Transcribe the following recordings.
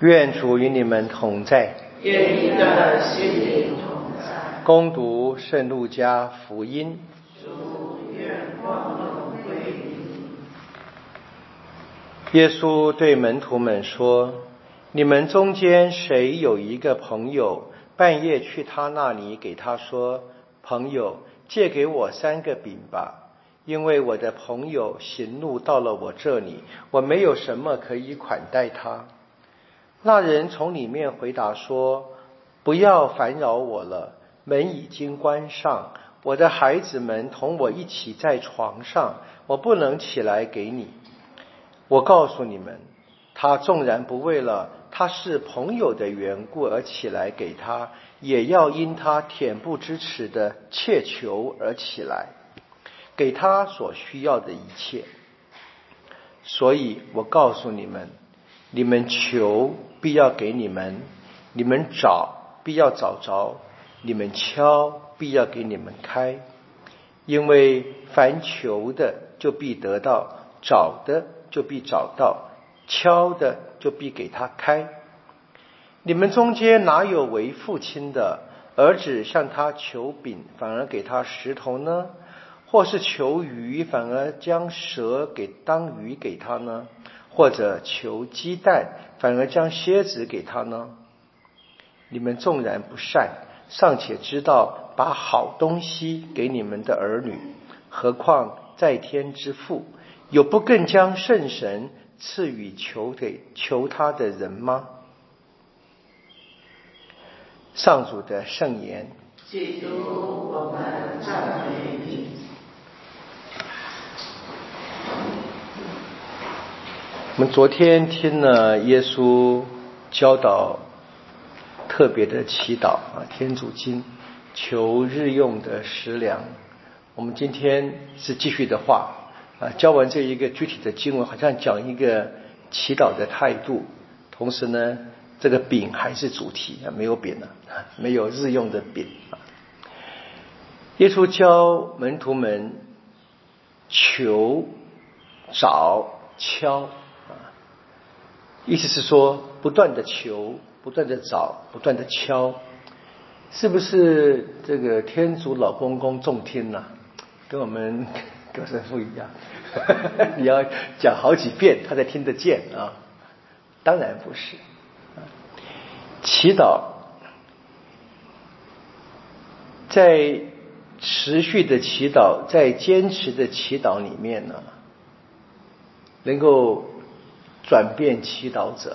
愿主与你们同在， 愿你的心灵同在。 恭读圣路加福音。 主，愿光荣归你。 耶稣对门徒们说：你们中间谁有一个朋友，半夜去他那里给他说，朋友，借给我3个饼吧，因为我的朋友行路到了我这里，我没有什么可以款待他。那人从里面回答说，不要烦扰我了，门已经关上，我的孩子们同我一起在床上，我不能起来给你。我告诉你们，他纵然不为了他是朋友的缘故而起来给他，也要因他恬不知耻的切求而起来，给他所需要的一切。所以我告诉你们，你们求必要给你们，你们找必要找着，你们敲必要给你们开。因为凡求的就必得到，找的就必找到，敲的就必给他开。你们中间哪有为父亲的，儿子向他求饼，反而给他石头呢？或是求鱼，反而将蛇当鱼给他呢？或者求鸡蛋，反而将蝎子给他呢？你们纵然不善，尚且知道把好东西给你们的儿女，何况在天之父，有不更将圣神赐予求他的人吗？上主的圣言。 基督，我们赞美你。 我们昨天听了耶稣教导特别的祈祷天主经，求日用的食粮。我们今天是继续的话教完这一个具体的经文，好像讲一个祈祷的态度，同时呢这个饼还是主题没有饼没有日用的饼耶稣教门徒们求、找、敲意思是说不断的求，不断的找，不断的敲。是不是这个天主老公公重听跟我们葛神父一样你要讲好几遍他才听得见当然不是祈祷在持续的祈祷，在坚持的祈祷里面能够转变祈祷者。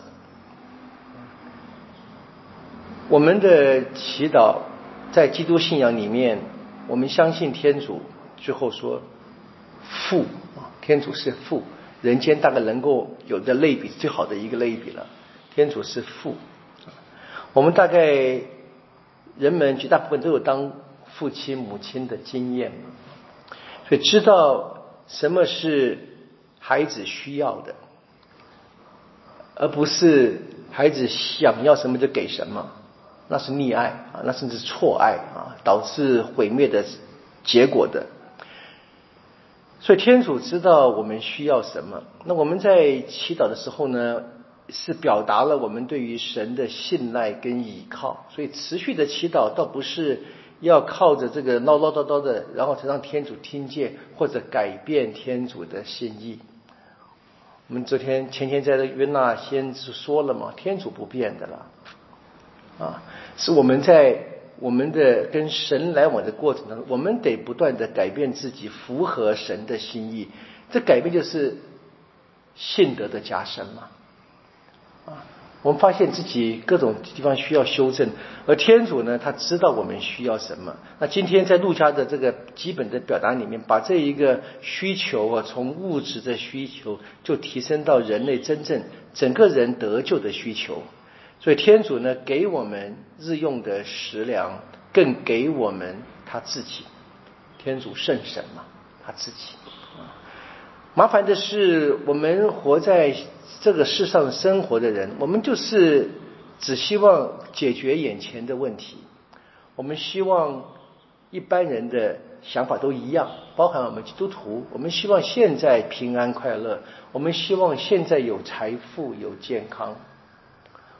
我们的祈祷在基督信仰里面，我们相信天主，最后说父天主是父，人间大概能够有的类比最好的一个类比了，天主是父。我们大概人们绝大部分都有当父亲母亲的经验，所以知道什么是孩子需要的，而不是孩子想要什么就给什么，那是溺爱那甚至是错爱导致毁灭的结果的。所以天主知道我们需要什么，那我们在祈祷的时候呢，是表达了我们对于神的信赖跟依靠。所以持续的祈祷倒不是要靠着这个唠唠叨叨的，然后才让天主听见或者改变天主的心意。我们前天在约纳先知说了嘛，天主不变的了是我们在我们的跟神来往的过程当中，我们得不断的改变自己，符合神的心意。这改变就是信德的加深嘛我们发现自己各种地方需要修正，而天主呢，他知道我们需要什么。那今天在路加的这个基本的表达里面，把这一个需求从物质的需求就提升到人类真正整个人得救的需求。所以天主呢，给我们日用的食粮，更给我们他自己。天主圣神嘛，他自己麻烦的是，我们活在这个世上生活的人，我们就是只希望解决眼前的问题。我们希望一般人的想法都一样，包含我们基督徒，我们希望现在平安快乐，我们希望现在有财富有健康。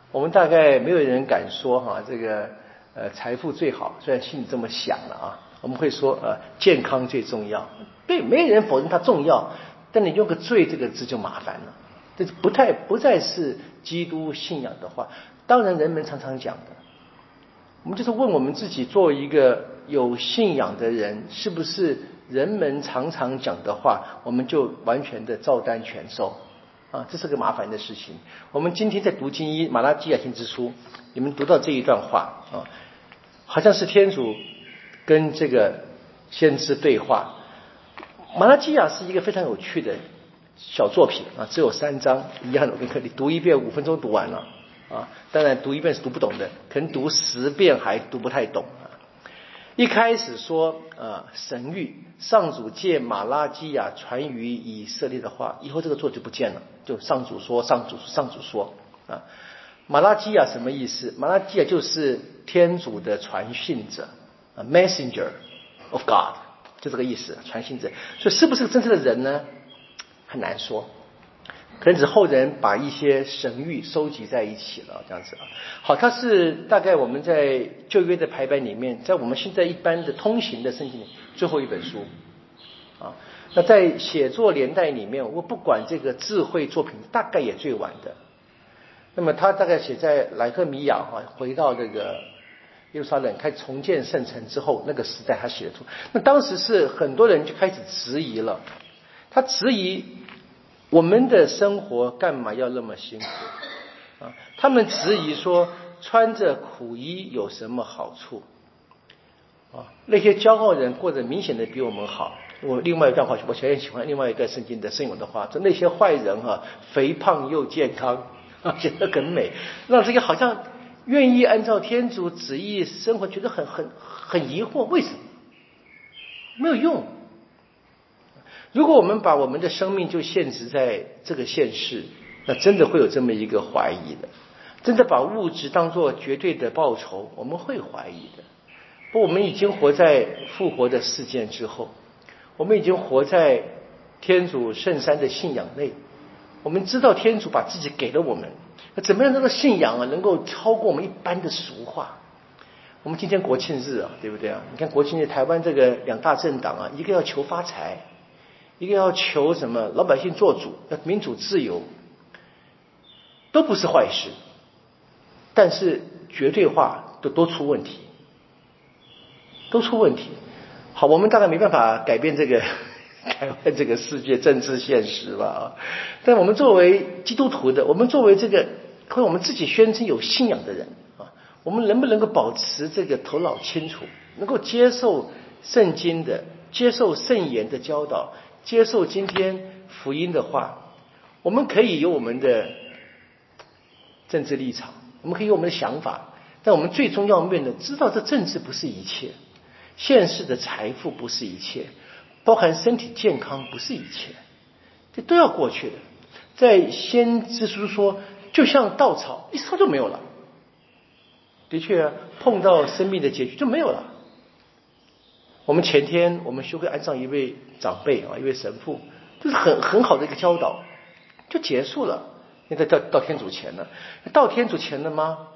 我们大概没有人敢说这个财富最好，虽然心里这么想了啊，我们会说健康最重要。对，没有人否认它重要，但你用个罪这个字就麻烦了，这不再是基督信仰的话。当然人们常常讲的，我们就是问我们自己，作为一个有信仰的人，是不是人们常常讲的话我们就完全的照单全收啊？这是个麻烦的事情。我们今天在读经一马拉基亚先知书，你们读到这一段话啊，好像是天主跟这个先知对话。马拉基亚是一个非常有趣的小作品啊，只有3章，一样的，我跟你读一遍5分钟读完了啊。当然读一遍是读不懂的，可能读10遍还读不太懂啊。一开始说神谕，上主借马拉基亚传于以色列的话，以后这个作就不见了，就上主说啊。马拉基亚什么意思？马拉基亚就是天主的传信者，messenger of God， 就这个意思，传信者。所以是不是真正的人呢？很难说，可能只是后人把一些神谕收集在一起了，这样子啊。好，它是大概我们在旧约的排版里面，在我们现在一般的通行的圣经里最后一本书啊。那在写作年代里面，我不管这个智慧作品，大概也最晚的。那么他大概写在莱赫米亚回到这个耶路撒冷开始重建圣城之后，那个时代他写出。那当时是很多人就开始质疑了，他质疑我们的生活干嘛要那么辛苦啊？他们质疑说穿着苦衣有什么好处啊？那些骄傲人过得明显的比我们好。我另外一段话，我很喜欢另外一个圣经的圣咏的话，说那些坏人肥胖又健康写得很美，让这个好像愿意按照天主旨意生活，觉得很疑惑，为什么？没有用。如果我们把我们的生命就限制在这个现世，那真的会有这么一个怀疑的。真的把物质当作绝对的报酬，我们会怀疑的。不，我们已经活在复活的事件之后，我们已经活在天主圣山的信仰内。我们知道天主把自己给了我们，那怎么样这个信仰能够超过我们一般的俗化？我们今天国庆日对不对啊？你看国庆日台湾这个2大政党一个要求发财，一个要求什么老百姓做主，要民主自由，都不是坏事，但是绝对化都出问题，都出问题。好，我们大概没办法改变这个台湾这个世界政治现实吧但我们作为基督徒的，我们作为这个和我们自己宣称有信仰的人我们能不能够保持这个头脑清楚，能够接受圣经的，接受圣言的教导，接受今天福音的话？我们可以有我们的政治立场，我们可以有我们的想法，但我们最终要面的知道这政治不是一切，现世的财富不是一切，包含身体健康不是一切，这都要过去的。在先知书说，就像稻草一烧就没有了。的确碰到生命的结局就没有了。我们前天我们修会安上一位长辈一位神父，就是很好的一个教导，就结束了。那个到天主前了，到天主前了吗？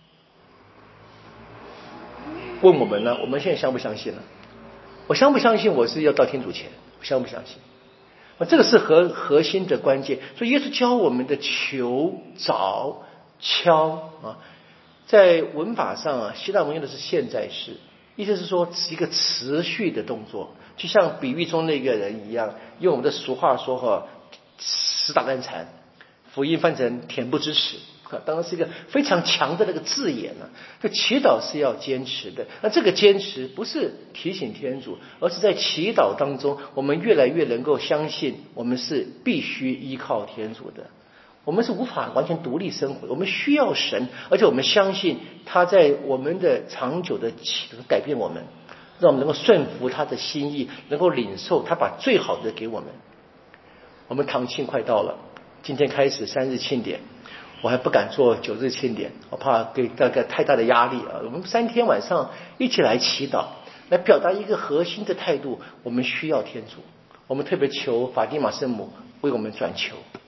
问我们呢？我们现在相不相信呢？我相不相信我是要到天主前？我相不相信？这个是核心的关键。所以耶稣教我们的求、找、敲在文法上希腊文用的是现在式，意思是说是一个持续的动作，就像比喻中那个人一样，用我们的俗话说死打烂缠，福音翻成恬不知耻当然是一个非常强的那个字眼这祈祷是要坚持的，那这个坚持不是提醒天主，而是在祈祷当中我们越来越能够相信我们是必须依靠天主的，我们是无法完全独立生活，我们需要神，而且我们相信他在我们的长久的改变我们，让我们能够顺服他的心意，能够领受他把最好的给我们。我们堂庆快到了，今天开始3日庆典，我还不敢做9日庆典，我怕给大家太大的压力我们3天晚上一起来祈祷，来表达一个核心的态度，我们需要天主，我们特别求法蒂玛圣母为我们转求。